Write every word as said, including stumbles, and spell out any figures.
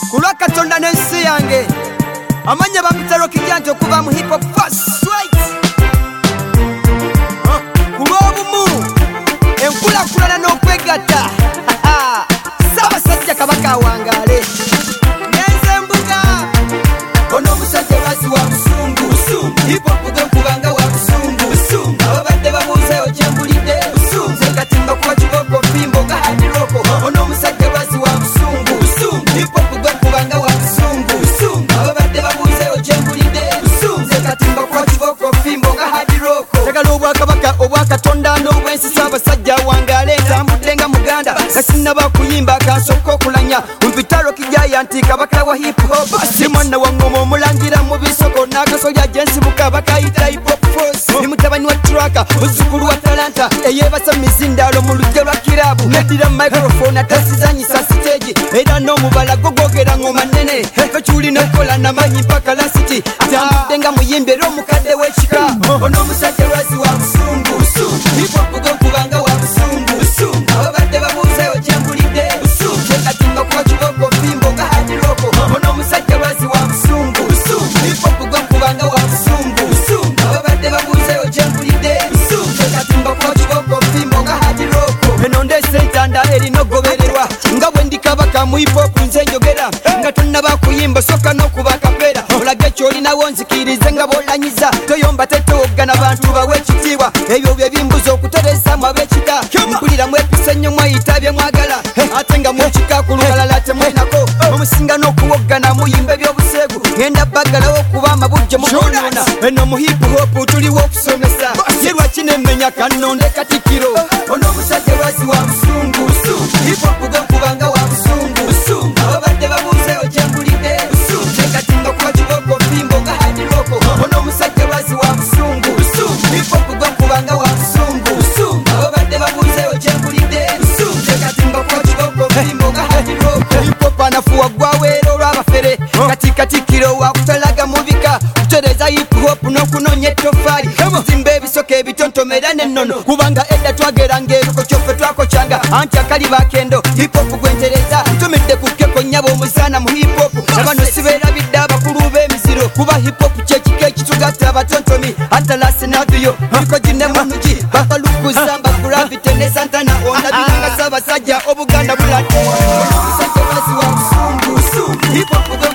kulwa Katonda n'ensi yange amanya bamutaro kijanja okuva mu hip hop first right kulwa obumu enkulakulana n'okwegatta Ssaabasajja Kabaka wangaale ngenze mbuga ono omusajja lwasi wa busungu hip hop gwe nkubanga wa busungu ababadde babuuzeeyo gye mbulidde nze katimba kuba kiboko fimbo nga hadiroko ono omusajja lwasi wa busungu hip hop gwe nkubanga wa busungu ababadde babuuzeeyo gye mbulidde nze katimba kuba kiboko fimbo nga hadiroko njagala obwakabaka obwa Katonda n'obwensi Ssaabasajja wangaale ntambudde nga muganda kasinaba kuyimba kansooka okulanya mpitalo kijaya nti kabaka wa hip hop si mwana wa ngoma omulangira mu bisoko n'akasolya gyensibuka bakayita hip hop force ni mutabani wa traka muzzukulu wa talanta eyebasa mizindalo mu lujja lwa kirabu nedira microphone atasizanyisa stage era n'omubala gogogera ngoma nnene kakyuli nekola namanyi mpaka lasiti atambudde nga muyimbi era omukadde w'ekika ono omusajja lwasi wa busungu hip hop gwe nkubanga wa busungu ababadde babuuzeeyo gye mbulidde katimba kuba kiboko fimbo nga hadiroko ono omusajja lwasi wa busungu hip hop gwe nkubanga wa busungu ababadde babuuzeeyo gye mbulidde katimba kuba kiboko fimbo nga hadiroko eno ndeese entanda erina ogobererwa nga bwe ndi kabaka mu hip hop nze njogera nga tonnaba kuyimba soka n'okuba kapeera olage kyolinawo nzikirize nga b'olanyiza toyomba tetowogana bantu bawe ekitiibwa ebyo bye bimbuza okutereesamu ab'ekika mpulira mwepisa ennyo mwayita bye mwagala ate nga mwekika ku lubalala temwenako omusinga n'okuwoggana muyimba ebyobuseegu ngenda baggalawo okuba amabujje mukonoona eno mu hip hop tuliwo okusomesa ye lwaki nemmenya kannonde Katikkiro ono omusajja lwasi wa busungu hip hop gwe nkubanga wa busungu ababadde babuuzeeyo gye mbulidde katimba kuba kiboko fimbo nga hadiroko ono omusajja lwasi wa busungu hip hop gwe nkubanga wa busungu ababadde babuuzeeyo gye mbulidde katimba kuba kiboko fimbo nga hadiroko hip hop anafuwa gwaweera olw'abafere kati Katikkiro wakutalaga mubika kutereza hip hop n'okunoonya ettofaali kuzimba ebisoka ebitontomera n'ennono kubanga edda twageranga ebigo kyoffe twakocyanga anti akali bakendo hip hop gwentereza tumidde ku kkeko nnyabo omuzaana mu hip hop abano sibeerabidde abakulu b'emiziro kuba hip hop kyekika ekitugatta abatontomi atalasi naduyo bikogi ne munugi bakalukuza mbagravite ne santana onabiranga Ssaabasajja obuganda buladde omusajja lwasi wa busungu hip hop